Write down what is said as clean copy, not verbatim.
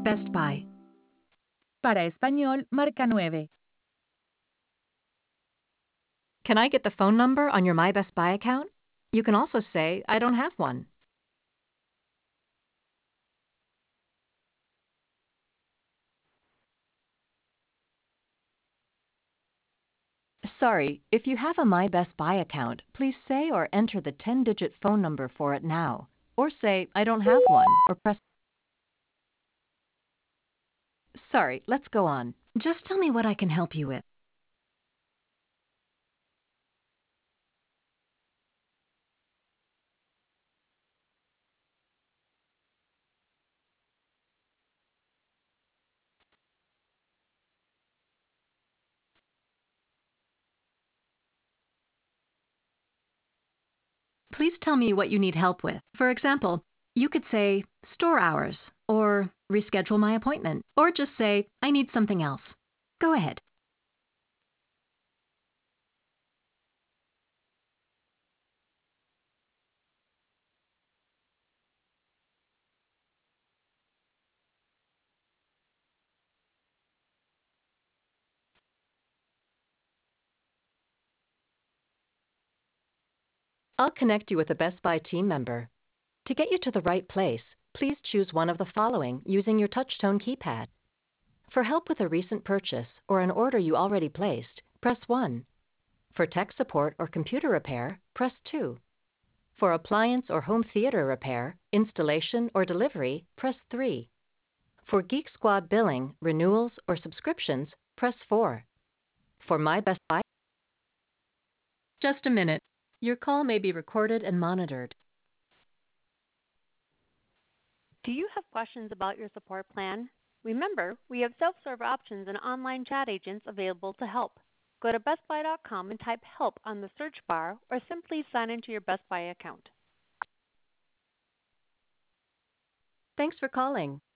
Best Buy. Para español, marca 9. Can I get the phone number on your My Best Buy account? You can also say, I don't have one. Sorry, if you have a My Best Buy account, please say or enter the 10-digit phone number for it now. Or say, I don't have one, or press... Sorry, let's go on. Just tell me what I can help you with. Please tell me what you need help with. For example, you could say, store hours, or reschedule my appointment, or just say, I need something else. Go ahead. I'll connect you with a Best Buy team member. To get you to the right place, please choose one of the following using your touch-tone keypad. For help with a recent purchase or an order you already placed, press 1. For tech support or computer repair, press 2. For appliance or home theater repair, installation, or delivery, press 3. For Geek Squad billing, renewals, or subscriptions, press 4. For My Best Buy, just a minute. Your call may be recorded and monitored. Do you have questions about your support plan? Remember, we have self-serve options and online chat agents available to help. Go to bestbuy.com and type help on the search bar or simply sign into your Best Buy account. Thanks for calling.